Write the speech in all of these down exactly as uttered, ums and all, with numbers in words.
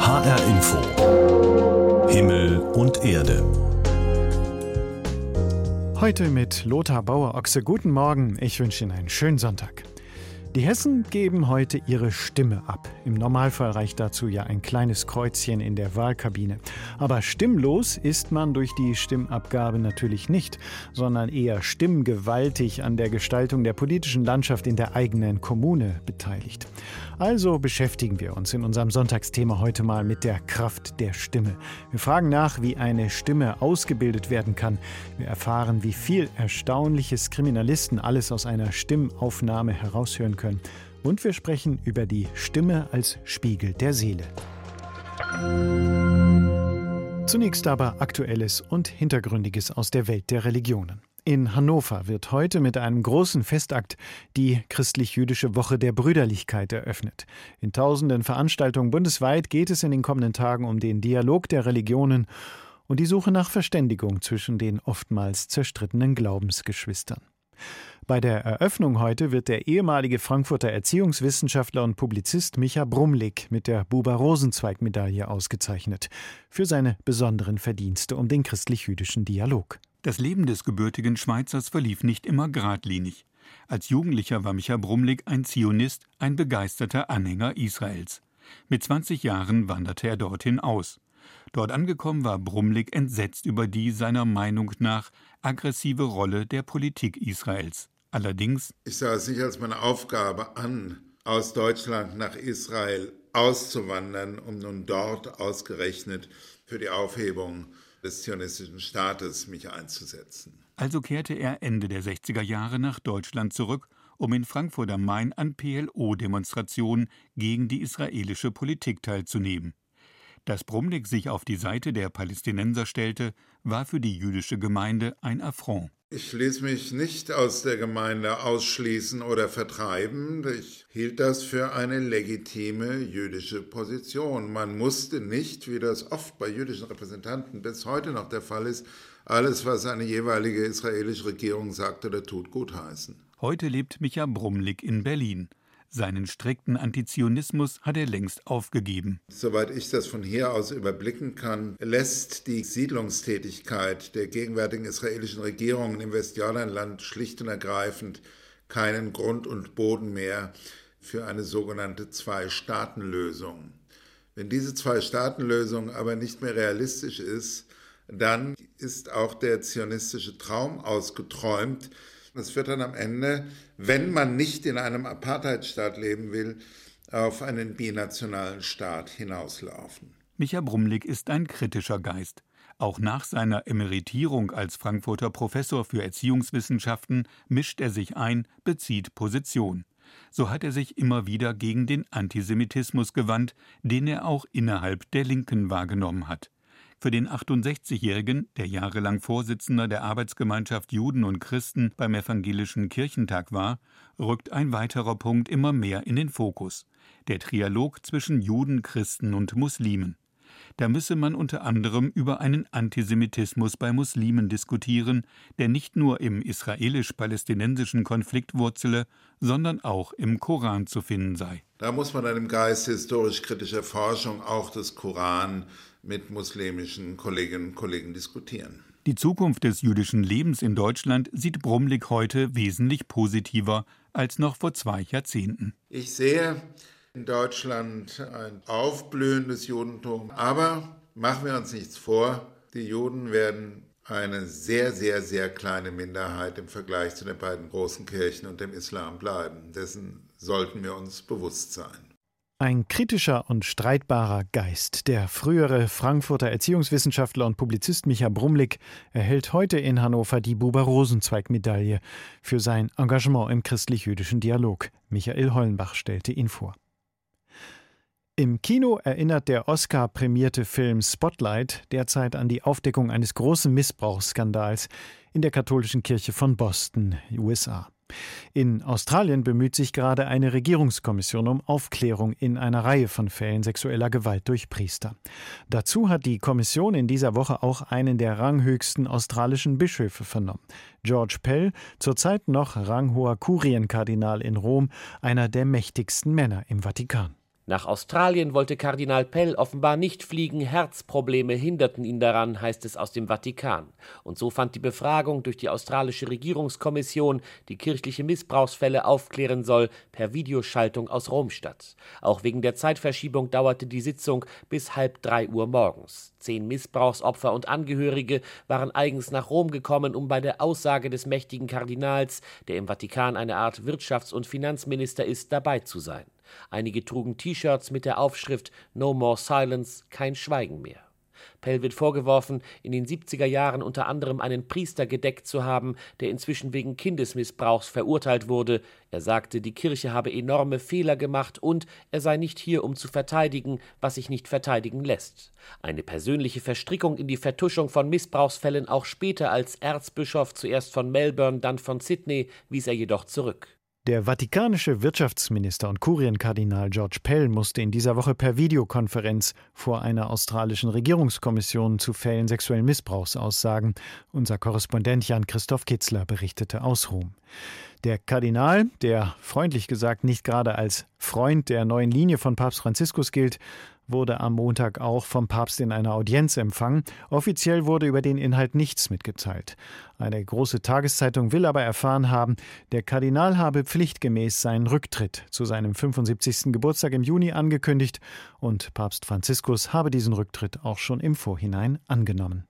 H R Info. Himmel und Erde. Heute mit Lothar Bauer-Ochse. Guten Morgen, ich wünsche Ihnen einen schönen Sonntag. Die Hessen geben heute ihre Stimme ab. Im Normalfall reicht dazu ja ein kleines Kreuzchen in der Wahlkabine. Aber stimmlos ist man durch die Stimmabgabe natürlich nicht, sondern eher stimmgewaltig an der Gestaltung der politischen Landschaft in der eigenen Kommune beteiligt. Also beschäftigen wir uns in unserem Sonntagsthema heute mal mit der Kraft der Stimme. Wir fragen nach, wie eine Stimme ausgebildet werden kann. Wir erfahren, wie viel Erstaunliches Kriminalisten alles aus einer Stimmaufnahme heraushören können. Und wir sprechen über die Stimme als Spiegel der Seele. Zunächst aber Aktuelles und Hintergründiges aus der Welt der Religionen. In Hannover wird heute mit einem großen Festakt die christlich-jüdische Woche der Brüderlichkeit eröffnet. In tausenden Veranstaltungen bundesweit geht es in den kommenden Tagen um den Dialog der Religionen und die Suche nach Verständigung zwischen den oftmals zerstrittenen Glaubensgeschwistern. Bei der Eröffnung heute wird der ehemalige Frankfurter Erziehungswissenschaftler und Publizist Micha Brumlik mit der Buber-Rosenzweig-Medaille ausgezeichnet für seine besonderen Verdienste um den christlich-jüdischen Dialog. Das Leben des gebürtigen Schweizers verlief nicht immer geradlinig. Als Jugendlicher war Micha Brumlik ein Zionist, ein begeisterter Anhänger Israels. Mit zwanzig Jahren wanderte er dorthin aus. Dort angekommen war Brumlik entsetzt über die seiner Meinung nach aggressive Rolle der Politik Israels. Allerdings: Ich sah es nicht als meine Aufgabe an, aus Deutschland nach Israel auszuwandern, um nun dort ausgerechnet für die Aufhebung des zionistischen Staates mich einzusetzen. Also kehrte er Ende der sechziger Jahre nach Deutschland zurück, um in Frankfurt am Main an P L O-Demonstrationen gegen die israelische Politik teilzunehmen. Dass Brumlik sich auf die Seite der Palästinenser stellte, war für die jüdische Gemeinde ein Affront. Ich ließ mich nicht aus der Gemeinde ausschließen oder vertreiben. Ich hielt das für eine legitime jüdische Position. Man musste nicht, wie das oft bei jüdischen Repräsentanten bis heute noch der Fall ist, alles, was eine jeweilige israelische Regierung sagt oder tut, gutheißen. Heute lebt Micha Brumlik in Berlin. Seinen strikten Antizionismus hat er längst aufgegeben. Soweit ich das von hier aus überblicken kann, lässt die Siedlungstätigkeit der gegenwärtigen israelischen Regierung im Westjordanland schlicht und ergreifend keinen Grund und Boden mehr für eine sogenannte Zwei-Staaten-Lösung. Wenn diese Zwei-Staaten-Lösung aber nicht mehr realistisch ist, dann ist auch der zionistische Traum ausgeträumt. Es wird dann am Ende, wenn man nicht in einem Apartheidstaat leben will, auf einen binationalen Staat hinauslaufen. Micha Brumlik ist ein kritischer Geist. Auch nach seiner Emeritierung als Frankfurter Professor für Erziehungswissenschaften mischt er sich ein, bezieht Position. So hat er sich immer wieder gegen den Antisemitismus gewandt, den er auch innerhalb der Linken wahrgenommen hat. Für den achtundsechzigjährigen, der jahrelang Vorsitzender der Arbeitsgemeinschaft Juden und Christen beim Evangelischen Kirchentag war, rückt ein weiterer Punkt immer mehr in den Fokus: der Trialog zwischen Juden, Christen und Muslimen. Da müsse man unter anderem über einen Antisemitismus bei Muslimen diskutieren, der nicht nur im israelisch-palästinensischen Konflikt wurzele, sondern auch im Koran zu finden sei. Da muss man dann im Geist historisch-kritischer Forschung auch des Koran mit muslimischen Kolleginnen und Kollegen diskutieren. Die Zukunft des jüdischen Lebens in Deutschland sieht Brumlik heute wesentlich positiver als noch vor zwei Jahrzehnten. Ich sehe in Deutschland ein aufblühendes Judentum, aber machen wir uns nichts vor, die Juden werden eine sehr, sehr, sehr kleine Minderheit im Vergleich zu den beiden großen Kirchen und dem Islam bleiben. Dessen sollten wir uns bewusst sein. Ein kritischer und streitbarer Geist. Der frühere Frankfurter Erziehungswissenschaftler und Publizist Micha Brumlik erhält heute in Hannover die Buber-Rosenzweig-Medaille für sein Engagement im christlich-jüdischen Dialog. Michael Hollenbach stellte ihn vor. Im Kino erinnert der Oscar-prämierte Film Spotlight derzeit an die Aufdeckung eines großen Missbrauchsskandals in der katholischen Kirche von Boston, U S A. In Australien bemüht sich gerade eine Regierungskommission um Aufklärung in einer Reihe von Fällen sexueller Gewalt durch Priester. Dazu hat die Kommission in dieser Woche auch einen der ranghöchsten australischen Bischöfe vernommen. George Pell, zurzeit noch ranghoher Kurienkardinal in Rom, einer der mächtigsten Männer im Vatikan. Nach Australien wollte Kardinal Pell offenbar nicht fliegen, Herzprobleme hinderten ihn daran, heißt es aus dem Vatikan. Und so fand die Befragung durch die australische Regierungskommission, die kirchliche Missbrauchsfälle aufklären soll, per Videoschaltung aus Rom statt. Auch wegen der Zeitverschiebung dauerte die Sitzung bis halb drei Uhr morgens. Zehn Missbrauchsopfer und Angehörige waren eigens nach Rom gekommen, um bei der Aussage des mächtigen Kardinals, der im Vatikan eine Art Wirtschafts- und Finanzminister ist, dabei zu sein. Einige trugen T-Shirts mit der Aufschrift No More Silence, kein Schweigen mehr. Pell wird vorgeworfen, in den siebziger Jahren unter anderem einen Priester gedeckt zu haben, der inzwischen wegen Kindesmissbrauchs verurteilt wurde. Er sagte, die Kirche habe enorme Fehler gemacht und er sei nicht hier, um zu verteidigen, was sich nicht verteidigen lässt. Eine persönliche Verstrickung in die Vertuschung von Missbrauchsfällen auch später als Erzbischof, zuerst von Melbourne, dann von Sydney, wies er jedoch zurück. Der vatikanische Wirtschaftsminister und Kurienkardinal George Pell musste in dieser Woche per Videokonferenz vor einer australischen Regierungskommission zu Fällen sexuellen Missbrauchs aussagen. Unser Korrespondent Jan-Christoph Kitzler berichtete aus Rom. Der Kardinal, der freundlich gesagt nicht gerade als Freund der neuen Linie von Papst Franziskus gilt, wurde am Montag auch vom Papst in einer Audienz empfangen. Offiziell wurde über den Inhalt nichts mitgeteilt. Eine große Tageszeitung will aber erfahren haben, der Kardinal habe pflichtgemäß seinen Rücktritt zu seinem fünfundsiebzigsten Geburtstag im Juni angekündigt und Papst Franziskus habe diesen Rücktritt auch schon im Vorhinein angenommen.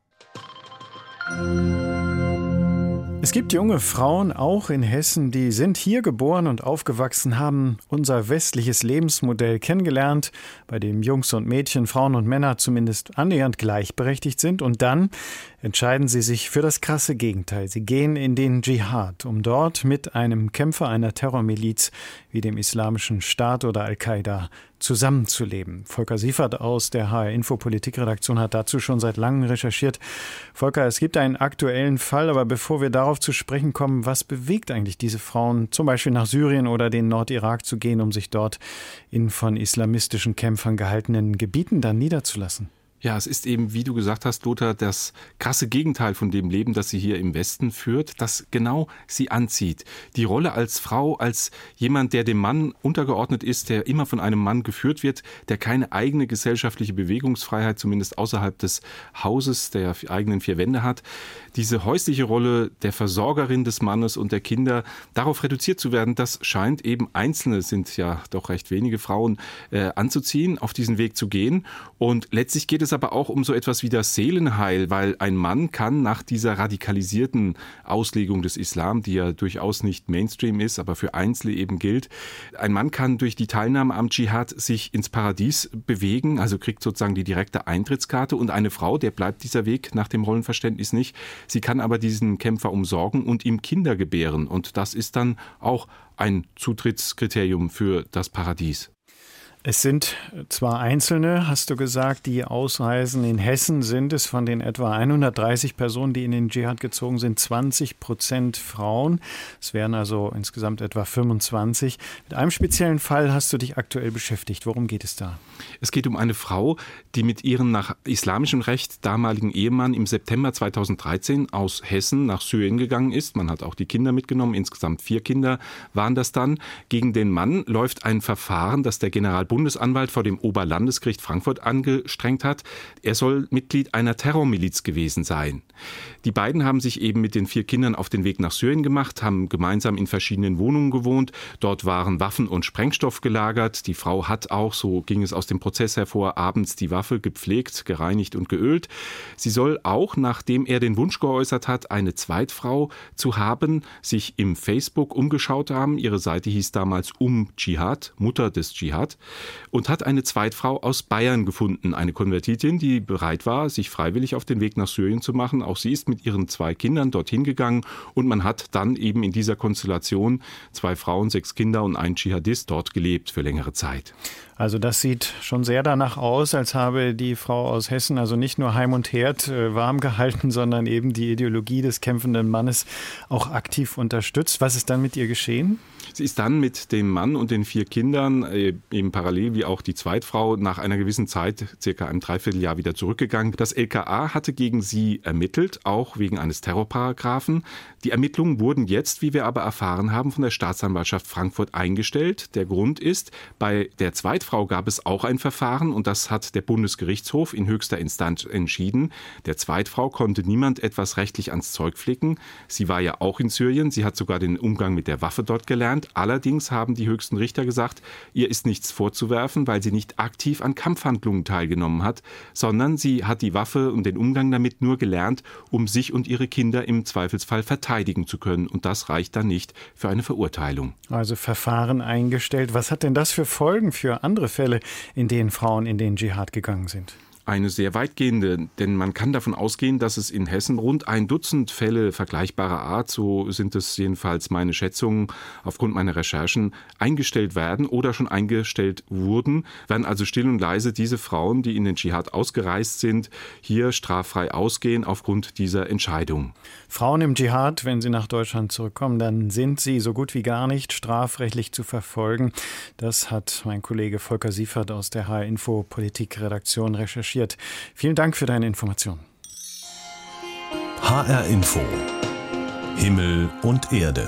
Es gibt junge Frauen, auch in Hessen, die sind hier geboren und aufgewachsen, haben unser westliches Lebensmodell kennengelernt, bei dem Jungs und Mädchen, Frauen und Männer zumindest annähernd gleichberechtigt sind. Und dann entscheiden sie sich für das krasse Gegenteil. Sie gehen in den Dschihad, um dort mit einem Kämpfer einer Terrormiliz wie dem Islamischen Staat oder Al-Qaida zusammenzuleben. Volker Siefert aus der H R-Info-Politikredaktion hat dazu schon seit langem recherchiert. Volker, es gibt einen aktuellen Fall, aber bevor wir darauf zu sprechen kommen, was bewegt eigentlich diese Frauen, zum Beispiel nach Syrien oder den Nordirak zu gehen, um sich dort in von islamistischen Kämpfern gehaltenen Gebieten dann niederzulassen? Ja, es ist eben, wie du gesagt hast, Lothar, das krasse Gegenteil von dem Leben, das sie hier im Westen führt, das genau sie anzieht. Die Rolle als Frau, als jemand, der dem Mann untergeordnet ist, der immer von einem Mann geführt wird, der keine eigene gesellschaftliche Bewegungsfreiheit, zumindest außerhalb des Hauses, der eigenen vier Wände hat. Diese häusliche Rolle der Versorgerin des Mannes und der Kinder, darauf reduziert zu werden, das scheint eben Einzelne, sind ja doch recht wenige Frauen, äh, anzuziehen, auf diesen Weg zu gehen. Und letztlich geht es aber auch um so etwas wie das Seelenheil, weil ein Mann kann nach dieser radikalisierten Auslegung des Islam, die ja durchaus nicht Mainstream ist, aber für Einzelne eben gilt, ein Mann kann durch die Teilnahme am Dschihad sich ins Paradies bewegen, also kriegt sozusagen die direkte Eintrittskarte, und eine Frau, der bleibt dieser Weg nach dem Rollenverständnis nicht. Sie kann aber diesen Kämpfer umsorgen und ihm Kinder gebären, und das ist dann auch ein Zutrittskriterium für das Paradies. Es sind zwar Einzelne, hast du gesagt, die ausreisen. In Hessen sind es von den etwa hundertdreißig Personen, die in den Dschihad gezogen sind, zwanzig Prozent Frauen. Es wären also insgesamt etwa fünfundzwanzig. Mit einem speziellen Fall hast du dich aktuell beschäftigt. Worum geht es da? Es geht um eine Frau, die mit ihrem nach islamischem Recht damaligen Ehemann im September zweitausenddreizehn aus Hessen nach Syrien gegangen ist. Man hat auch die Kinder mitgenommen. Insgesamt vier Kinder waren das dann. Gegen den Mann läuft ein Verfahren, das der Generalbundesanwalt vor dem Oberlandesgericht Frankfurt angestrengt hat. Er soll Mitglied einer Terrormiliz gewesen sein. Die beiden haben sich eben mit den vier Kindern auf den Weg nach Syrien gemacht, haben gemeinsam in verschiedenen Wohnungen gewohnt. Dort waren Waffen und Sprengstoff gelagert. Die Frau hat auch, so ging es aus dem Prozess hervor, abends die Waffe gepflegt, gereinigt und geölt. Sie soll auch, nachdem er den Wunsch geäußert hat, eine Zweitfrau zu haben, sich im Facebook umgeschaut haben. Ihre Seite hieß damals Um Dschihad, Mutter des Dschihad, und hat eine Zweitfrau aus Bayern gefunden, eine Konvertitin, die bereit war, sich freiwillig auf den Weg nach Syrien zu machen. Auch sie ist mit ihren zwei Kindern dorthin gegangen, und man hat dann eben in dieser Konstellation zwei Frauen, sechs Kinder und ein Dschihadist dort gelebt für längere Zeit. Also das sieht schon sehr danach aus, als habe die Frau aus Hessen also nicht nur Heim und Herd äh, warm gehalten, sondern eben die Ideologie des kämpfenden Mannes auch aktiv unterstützt. Was ist dann mit ihr geschehen? Sie ist dann mit dem Mann und den vier Kindern äh, im Paradies parallel wie auch die Zweitfrau nach einer gewissen Zeit, circa einem Dreivierteljahr, wieder zurückgegangen. Das L K A hatte gegen sie ermittelt, auch wegen eines Terrorparagraphen. Die Ermittlungen wurden jetzt, wie wir aber erfahren haben, von der Staatsanwaltschaft Frankfurt eingestellt. Der Grund ist, bei der Zweitfrau gab es auch ein Verfahren und das hat der Bundesgerichtshof in höchster Instanz entschieden. Der Zweitfrau konnte niemand etwas rechtlich ans Zeug flicken. Sie war ja auch in Syrien, sie hat sogar den Umgang mit der Waffe dort gelernt. Allerdings haben die höchsten Richter gesagt, ihr ist nichts vorzuwerfen, weil sie nicht aktiv an Kampfhandlungen teilgenommen hat, sondern sie hat die Waffe und den Umgang damit nur gelernt, um sich und ihre Kinder im Zweifelsfall verteidigen zu können. Und das reicht dann nicht für eine Verurteilung. Also Verfahren eingestellt. Was hat denn das für Folgen für andere Fälle, in denen Frauen in den Dschihad gegangen sind? Eine sehr weitgehende, denn man kann davon ausgehen, dass es in Hessen rund ein Dutzend Fälle vergleichbarer Art, so sind es jedenfalls meine Schätzungen aufgrund meiner Recherchen, eingestellt werden oder schon eingestellt wurden, werden also still und leise diese Frauen, die in den Dschihad ausgereist sind, hier straffrei ausgehen aufgrund dieser Entscheidung. Frauen im Dschihad, wenn sie nach Deutschland zurückkommen, dann sind sie so gut wie gar nicht strafrechtlich zu verfolgen. Das hat mein Kollege Volker Siefert aus der H R-Info Politikredaktion recherchiert. Vielen Dank für deine Information. H R-Info. Himmel und Erde.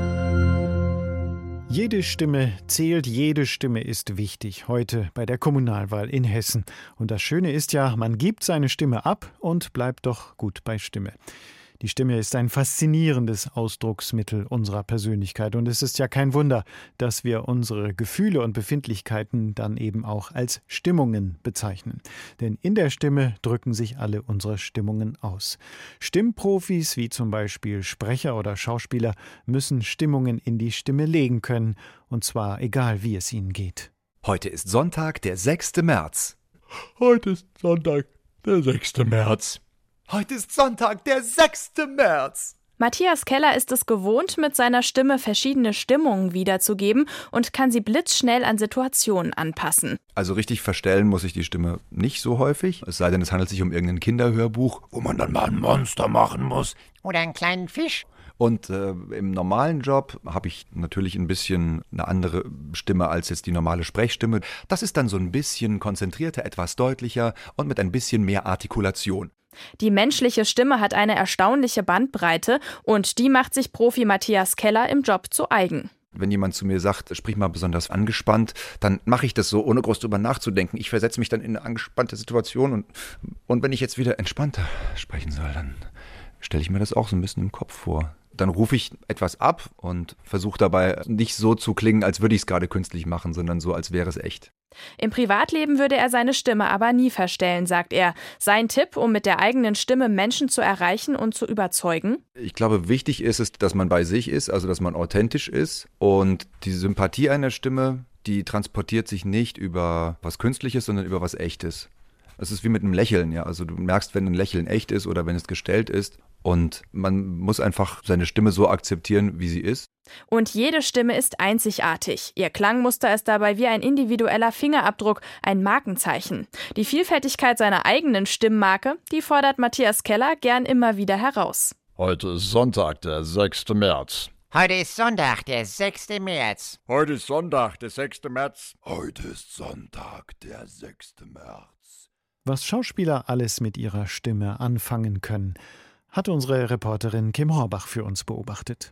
Jede Stimme zählt, jede Stimme ist wichtig, heute bei der Kommunalwahl in Hessen. Und das Schöne ist ja, man gibt seine Stimme ab und bleibt doch gut bei Stimme. Die Stimme ist ein faszinierendes Ausdrucksmittel unserer Persönlichkeit und es ist ja kein Wunder, dass wir unsere Gefühle und Befindlichkeiten dann eben auch als Stimmungen bezeichnen. Denn in der Stimme drücken sich alle unsere Stimmungen aus. Stimmprofis wie zum Beispiel Sprecher oder Schauspieler müssen Stimmungen in die Stimme legen können, und zwar egal wie es ihnen geht. Heute ist Sonntag, der sechste März. Heute ist Sonntag, der sechste März. Heute ist Sonntag, der sechste März. Matthias Keller ist es gewohnt, mit seiner Stimme verschiedene Stimmungen wiederzugeben und kann sie blitzschnell an Situationen anpassen. Also richtig verstellen muss ich die Stimme nicht so häufig, es sei denn, es handelt sich um irgendein Kinderhörbuch, wo man dann mal ein Monster machen muss. Oder einen kleinen Fisch. Und äh, im normalen Job habe ich natürlich ein bisschen eine andere Stimme als jetzt die normale Sprechstimme. Das ist dann so ein bisschen konzentrierter, etwas deutlicher und mit ein bisschen mehr Artikulation. Die menschliche Stimme hat eine erstaunliche Bandbreite und die macht sich Profi Matthias Keller im Job zu eigen. Wenn jemand zu mir sagt, sprich mal besonders angespannt, dann mache ich das so, ohne groß drüber nachzudenken. Ich versetze mich dann in eine angespannte Situation und, und wenn ich jetzt wieder entspannter sprechen soll, dann stelle ich mir das auch so ein bisschen im Kopf vor. Dann rufe ich etwas ab und versuche dabei nicht so zu klingen, als würde ich es gerade künstlich machen, sondern so, als wäre es echt. Im Privatleben würde er seine Stimme aber nie verstellen, sagt er. Sein Tipp, um mit der eigenen Stimme Menschen zu erreichen und zu überzeugen? Ich glaube, wichtig ist es, dass man bei sich ist, also dass man authentisch ist. Und die Sympathie einer Stimme, die transportiert sich nicht über was Künstliches, sondern über was Echtes. Es ist wie mit einem Lächeln, ja. Also du merkst, wenn ein Lächeln echt ist oder wenn es gestellt ist. Und man muss einfach seine Stimme so akzeptieren, wie sie ist. Und jede Stimme ist einzigartig. Ihr Klangmuster ist dabei wie ein individueller Fingerabdruck, ein Markenzeichen. Die Vielfältigkeit seiner eigenen Stimmmarke, die fordert Matthias Keller gern immer wieder heraus. Heute ist Sonntag, der sechste März. Heute ist Sonntag, der sechste März. Heute ist Sonntag, der sechste März. Heute ist Sonntag, der sechste März. Was Schauspieler alles mit ihrer Stimme anfangen können, hat unsere Reporterin Kim Horbach für uns beobachtet.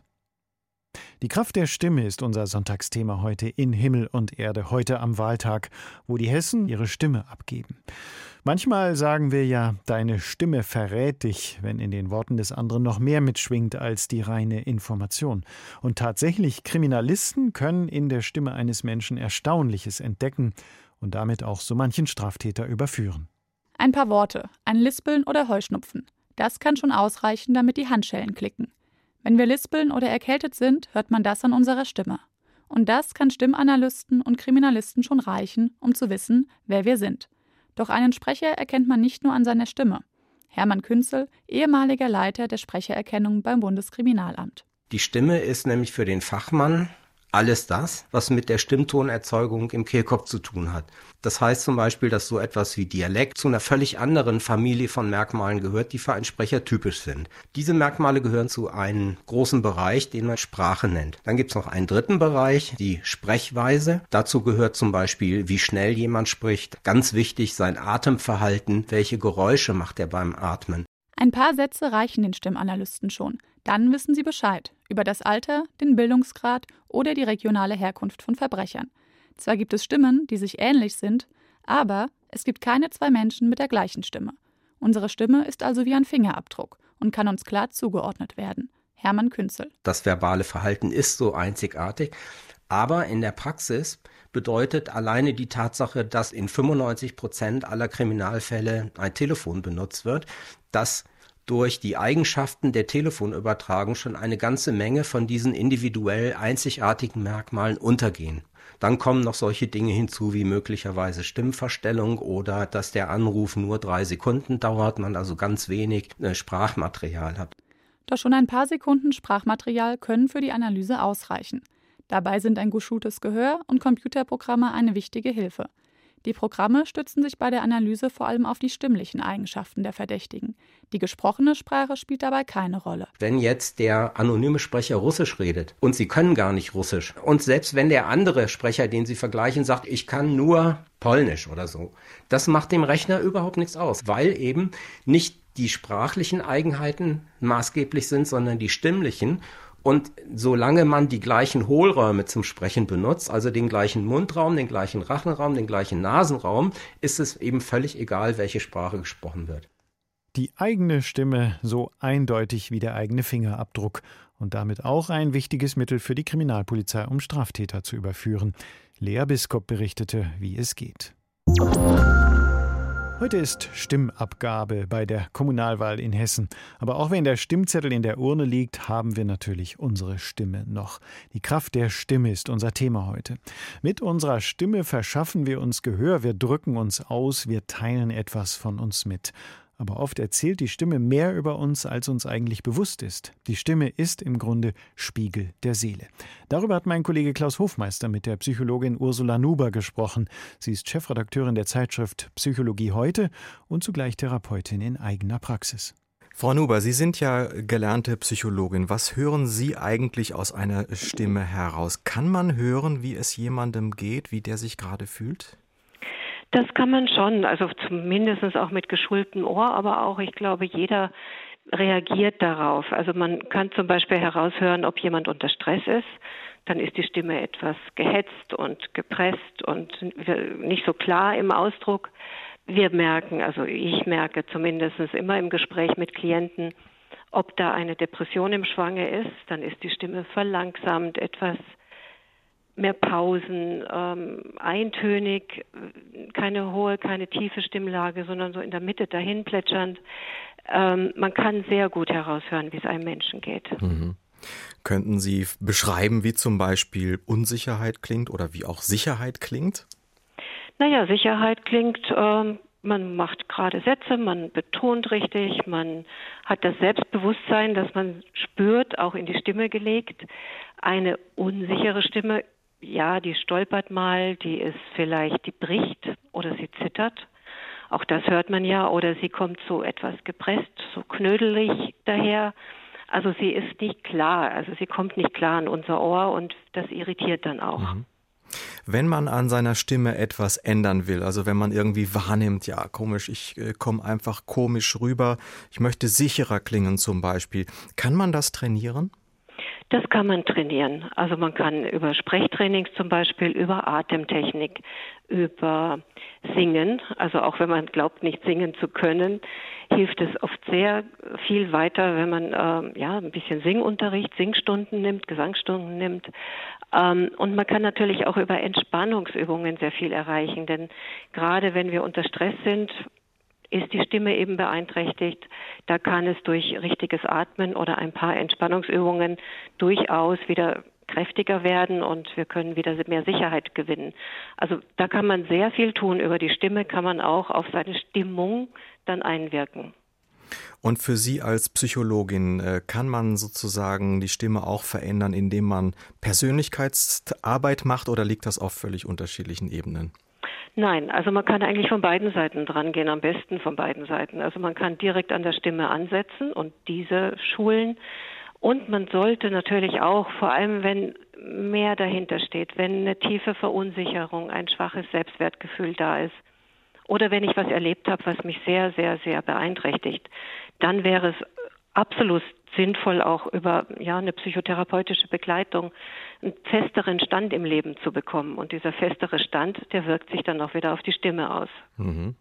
Die Kraft der Stimme ist unser Sonntagsthema heute in Himmel und Erde, heute am Wahltag, wo die Hessen ihre Stimme abgeben. Manchmal sagen wir ja, deine Stimme verrät dich, wenn in den Worten des anderen noch mehr mitschwingt als die reine Information. Und tatsächlich, Kriminalisten können in der Stimme eines Menschen Erstaunliches entdecken und damit auch so manchen Straftäter überführen. Ein paar Worte, ein Lispeln oder Heuschnupfen. Das kann schon ausreichen, damit die Handschellen klicken. Wenn wir lispeln oder erkältet sind, hört man das an unserer Stimme. Und das kann Stimmanalysten und Kriminalisten schon reichen, um zu wissen, wer wir sind. Doch einen Sprecher erkennt man nicht nur an seiner Stimme. Hermann Künzel, ehemaliger Leiter der Sprechererkennung beim Bundeskriminalamt. Die Stimme ist nämlich für den Fachmann alles das, was mit der Stimmtonerzeugung im Kehlkopf zu tun hat. Das heißt zum Beispiel, dass so etwas wie Dialekt zu einer völlig anderen Familie von Merkmalen gehört, die für einen Sprecher typisch sind. Diese Merkmale gehören zu einem großen Bereich, den man Sprache nennt. Dann gibt es noch einen dritten Bereich, die Sprechweise. Dazu gehört zum Beispiel, wie schnell jemand spricht. Ganz wichtig, sein Atemverhalten. Welche Geräusche macht er beim Atmen? Ein paar Sätze reichen den Stimmanalysten schon. Dann wissen sie Bescheid über das Alter, den Bildungsgrad oder die regionale Herkunft von Verbrechern. Zwar gibt es Stimmen, die sich ähnlich sind, aber es gibt keine zwei Menschen mit der gleichen Stimme. Unsere Stimme ist also wie ein Fingerabdruck und kann uns klar zugeordnet werden. Hermann Künzel. Das verbale Verhalten ist so einzigartig, aber in der Praxis bedeutet alleine die Tatsache, dass in fünfundneunzig Prozent aller Kriminalfälle ein Telefon benutzt wird, dass durch die Eigenschaften der Telefonübertragung schon eine ganze Menge von diesen individuell einzigartigen Merkmalen untergehen. Dann kommen noch solche Dinge hinzu wie möglicherweise Stimmverstellung oder dass der Anruf nur drei Sekunden dauert, man also ganz wenig äh, Sprachmaterial hat. Doch schon ein paar Sekunden Sprachmaterial können für die Analyse ausreichen. Dabei sind ein geschultes Gehör und Computerprogramme eine wichtige Hilfe. Die Programme stützen sich bei der Analyse vor allem auf die stimmlichen Eigenschaften der Verdächtigen. Die gesprochene Sprache spielt dabei keine Rolle. Wenn jetzt der anonyme Sprecher Russisch redet und Sie können gar nicht Russisch und selbst wenn der andere Sprecher, den Sie vergleichen, sagt, ich kann nur Polnisch oder so, das macht dem Rechner überhaupt nichts aus, weil eben nicht die sprachlichen Eigenheiten maßgeblich sind, sondern die stimmlichen. Und solange man die gleichen Hohlräume zum Sprechen benutzt, also den gleichen Mundraum, den gleichen Rachenraum, den gleichen Nasenraum, ist es eben völlig egal, welche Sprache gesprochen wird. Die eigene Stimme so eindeutig wie der eigene Fingerabdruck und damit auch ein wichtiges Mittel für die Kriminalpolizei, um Straftäter zu überführen. Lea Biskop berichtete, wie es geht. Heute ist Stimmabgabe bei der Kommunalwahl in Hessen. Aber auch wenn der Stimmzettel in der Urne liegt, haben wir natürlich unsere Stimme noch. Die Kraft der Stimme ist unser Thema heute. Mit unserer Stimme verschaffen wir uns Gehör, wir drücken uns aus, wir teilen etwas von uns mit. Aber oft erzählt die Stimme mehr über uns, als uns eigentlich bewusst ist. Die Stimme ist im Grunde Spiegel der Seele. Darüber hat mein Kollege Klaus Hofmeister mit der Psychologin Ursula Nuber gesprochen. Sie ist Chefredakteurin der Zeitschrift Psychologie heute und zugleich Therapeutin in eigener Praxis. Frau Nuber, Sie sind ja gelernte Psychologin. Was hören Sie eigentlich aus einer Stimme heraus? Kann man hören, wie es jemandem geht, wie der sich gerade fühlt? Das kann man schon, also zumindest auch mit geschultem Ohr, aber auch, ich glaube, jeder reagiert darauf. Also man kann zum Beispiel heraushören, ob jemand unter Stress ist. Dann ist die Stimme etwas gehetzt und gepresst und nicht so klar im Ausdruck. Wir merken, also ich merke zumindest immer im Gespräch mit Klienten, ob da eine Depression im Schwange ist. Dann ist die Stimme verlangsamt, etwas mehr Pausen, ähm, eintönig, keine hohe, keine tiefe Stimmlage, sondern so in der Mitte dahin plätschernd. Ähm, man kann sehr gut heraushören, wie es einem Menschen geht. Mhm. Könnten Sie beschreiben, wie zum Beispiel Unsicherheit klingt oder wie auch Sicherheit klingt? Naja, Sicherheit klingt, ähm, man macht gerade Sätze, man betont richtig, man hat das Selbstbewusstsein, das man spürt, auch in die Stimme gelegt. Eine unsichere Stimme, ja, die stolpert mal, die ist vielleicht, die bricht oder sie zittert. Auch das hört man ja. Oder sie kommt so etwas gepresst, so knödelig daher. Also sie ist nicht klar. Also sie kommt nicht klar an unser Ohr und das irritiert dann auch. Mhm. Wenn man an seiner Stimme etwas ändern will, also wenn man irgendwie wahrnimmt, ja komisch, ich äh, komme einfach komisch rüber, ich möchte sicherer klingen zum Beispiel, kann man das trainieren? Das kann man trainieren. Also man kann über Sprechtrainings zum Beispiel, über Atemtechnik, über Singen, also auch wenn man glaubt, nicht singen zu können, hilft es oft sehr viel weiter, wenn man äh, ja ein bisschen Singunterricht, Singstunden nimmt, Gesangsstunden nimmt. Ähm, und man kann natürlich auch über Entspannungsübungen sehr viel erreichen, denn gerade wenn wir unter Stress sind, ist die Stimme eben beeinträchtigt. Da kann es durch richtiges Atmen oder ein paar Entspannungsübungen durchaus wieder kräftiger werden und wir können wieder mehr Sicherheit gewinnen. Also da kann man sehr viel tun. Über die Stimme kann man auch auf seine Stimmung dann einwirken. Und für Sie als Psychologin, kann man sozusagen die Stimme auch verändern, indem man Persönlichkeitsarbeit macht, oder liegt das auf völlig unterschiedlichen Ebenen? Nein, also man kann eigentlich von beiden Seiten dran gehen, am besten von beiden Seiten. Also man kann direkt an der Stimme ansetzen und diese schulen. Und man sollte natürlich auch, vor allem wenn mehr dahinter steht, wenn eine tiefe Verunsicherung, ein schwaches Selbstwertgefühl da ist, oder wenn ich was erlebt habe, was mich sehr, sehr, sehr beeinträchtigt, dann wäre es absolut sinnvoll, auch über ja, eine psychotherapeutische Begleitung einen festeren Stand im Leben zu bekommen. Und dieser festere Stand, der wirkt sich dann auch wieder auf die Stimme aus. Mhm.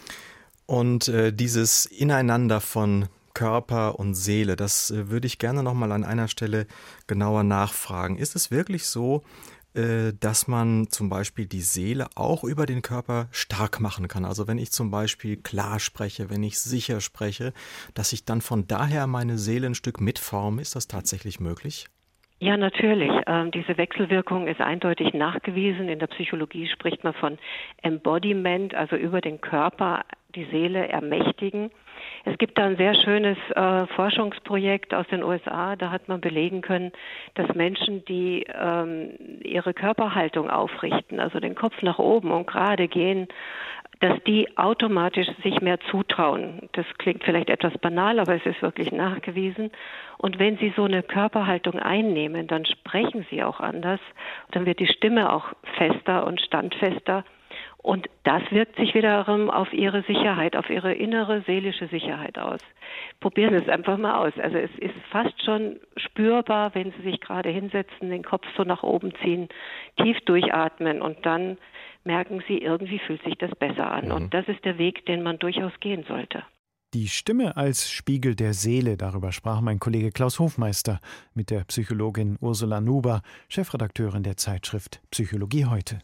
Und äh, dieses Ineinander von Körper und Seele, das äh, würde ich gerne noch mal an einer Stelle genauer nachfragen. Ist es wirklich so, dass man zum Beispiel die Seele auch über den Körper stark machen kann? Also wenn ich zum Beispiel klar spreche, wenn ich sicher spreche, dass ich dann von daher meine Seele ein Stück mitforme, ist das tatsächlich möglich? Ja, natürlich. Ähm, diese Wechselwirkung ist eindeutig nachgewiesen. In der Psychologie spricht man von Embodiment, also über den Körper die Seele ermächtigen. Es gibt da ein sehr schönes äh, Forschungsprojekt aus den U S A, da hat man belegen können, dass Menschen, die ähm, ihre Körperhaltung aufrichten, also den Kopf nach oben und gerade gehen, dass die automatisch sich mehr zutrauen. Das klingt vielleicht etwas banal, aber es ist wirklich nachgewiesen. Und wenn sie so eine Körperhaltung einnehmen, dann sprechen sie auch anders. Dann wird die Stimme auch fester und standfester. Und das wirkt sich wiederum auf ihre Sicherheit, auf ihre innere seelische Sicherheit aus. Probieren Sie es einfach mal aus. Also es ist fast schon spürbar, wenn Sie sich gerade hinsetzen, den Kopf so nach oben ziehen, tief durchatmen und dann merken Sie, irgendwie fühlt sich das besser an. Mhm. Und das ist der Weg, den man durchaus gehen sollte. Die Stimme als Spiegel der Seele, darüber sprach mein Kollege Klaus Hofmeister mit der Psychologin Ursula Nuber, Chefredakteurin der Zeitschrift Psychologie heute.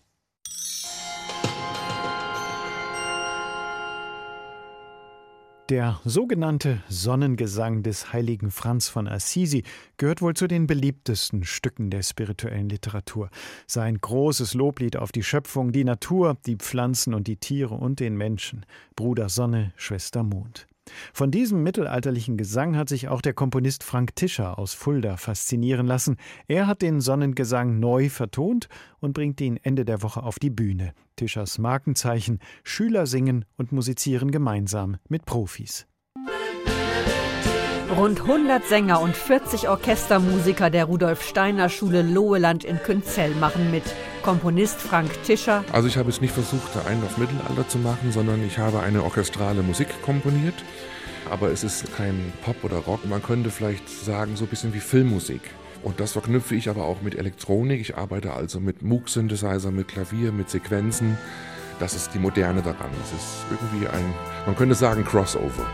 Der sogenannte Sonnengesang des heiligen Franz von Assisi gehört wohl zu den beliebtesten Stücken der spirituellen Literatur. Sein großes Loblied auf die Schöpfung, die Natur, die Pflanzen und die Tiere und den Menschen. Bruder Sonne, Schwester Mond. Von diesem mittelalterlichen Gesang hat sich auch der Komponist Frank Tischer aus Fulda faszinieren lassen. Er hat den Sonnengesang neu vertont und bringt ihn Ende der Woche auf die Bühne. Tischers Markenzeichen: Schüler singen und musizieren gemeinsam mit Profis. Rund hundert Sänger und vierzig Orchestermusiker der Rudolf-Steiner-Schule Loheland in Künzell machen mit. Komponist Frank Tischer. Also ich habe es nicht versucht, einen auf Mittelalter zu machen, sondern ich habe eine orchestrale Musik komponiert. Aber es ist kein Pop oder Rock. Man könnte vielleicht sagen, so ein bisschen wie Filmmusik. Und das verknüpfe ich aber auch mit Elektronik. Ich arbeite also mit Moog-Synthesizer, mit Klavier, mit Sequenzen. Das ist die Moderne daran. Es ist irgendwie ein, man könnte sagen, Crossover.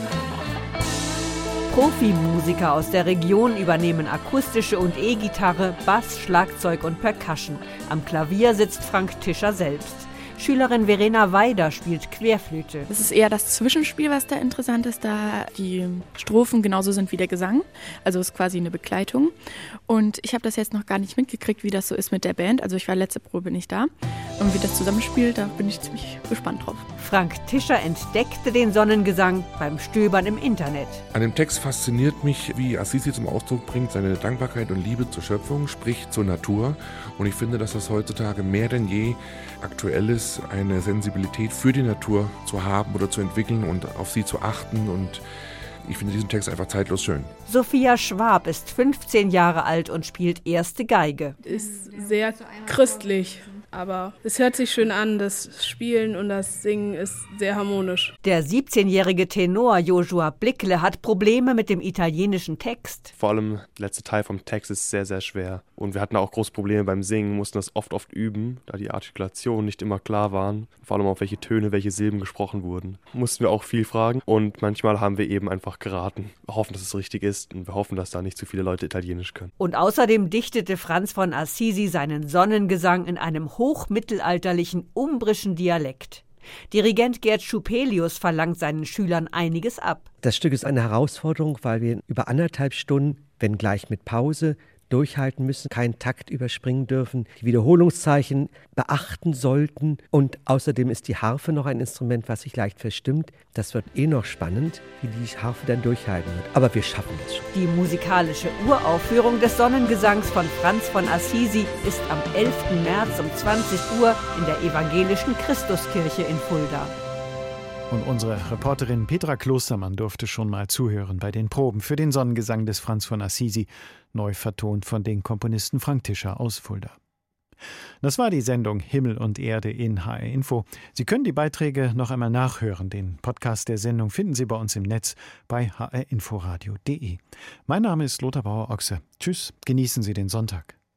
Profimusiker aus der Region übernehmen akustische und E-Gitarre, Bass, Schlagzeug und Percussion. Am Klavier sitzt Frank Tischer selbst. Schülerin Verena Weider spielt Querflöte. Es ist eher das Zwischenspiel, was da interessant ist, da die Strophen genauso sind wie der Gesang. Also es ist quasi eine Begleitung. Und ich habe das jetzt noch gar nicht mitgekriegt, wie das so ist mit der Band. Also ich war letzte Probe nicht da. Und wie das zusammenspielt, da bin ich ziemlich gespannt drauf. Frank Tischer entdeckte den Sonnengesang beim Stöbern im Internet. An dem Text fasziniert mich, wie Assisi zum Ausdruck bringt, seine Dankbarkeit und Liebe zur Schöpfung, sprich zur Natur. Und ich finde, dass das heutzutage mehr denn je aktuell ist, eine Sensibilität für die Natur zu haben oder zu entwickeln und auf sie zu achten. Und ich finde diesen Text einfach zeitlos schön. Sophia Schwab ist fünfzehn Jahre alt und spielt erste Geige. Ist sehr christlich. Aber es hört sich schön an, das Spielen und das Singen ist sehr harmonisch. Der siebzehnjährige Tenor Joshua Blickle hat Probleme mit dem italienischen Text. Vor allem der letzte Teil vom Text ist sehr, sehr schwer. Und wir hatten auch große Probleme beim Singen, mussten das oft, oft üben, da die Artikulationen nicht immer klar waren. Vor allem auf welche Töne, welche Silben gesprochen wurden. Mussten wir auch viel fragen und manchmal haben wir eben einfach geraten. Wir hoffen, dass es richtig ist und wir hoffen, dass da nicht zu viele Leute Italienisch können. Und außerdem dichtete Franz von Assisi seinen Sonnengesang in einem hochmittelalterlichen umbrischen Dialekt. Dirigent Gerd Schupelius verlangt seinen Schülern einiges ab. Das Stück ist eine Herausforderung, weil wir über anderthalb Stunden, wenn gleich mit Pause, durchhalten müssen, keinen Takt überspringen dürfen, die Wiederholungszeichen beachten sollten. Und außerdem ist die Harfe noch ein Instrument, was sich leicht verstimmt. Das wird eh noch spannend, wie die Harfe dann durchhalten wird. Aber wir schaffen das schon. Die musikalische Uraufführung des Sonnengesangs von Franz von Assisi ist am elften März um zwanzig Uhr in der evangelischen Christuskirche in Fulda. Und unsere Reporterin Petra Klostermann durfte schon mal zuhören bei den Proben für den Sonnengesang des Franz von Assisi, neu vertont von den Komponisten Frank Tischer aus Fulda. Das war die Sendung Himmel und Erde in H R Info. Sie können die Beiträge noch einmal nachhören. Den Podcast der Sendung finden Sie bei uns im Netz bei h r inforadio punkt d e. Mein Name ist Lothar Bauer-Ochse. Tschüss, genießen Sie den Sonntag.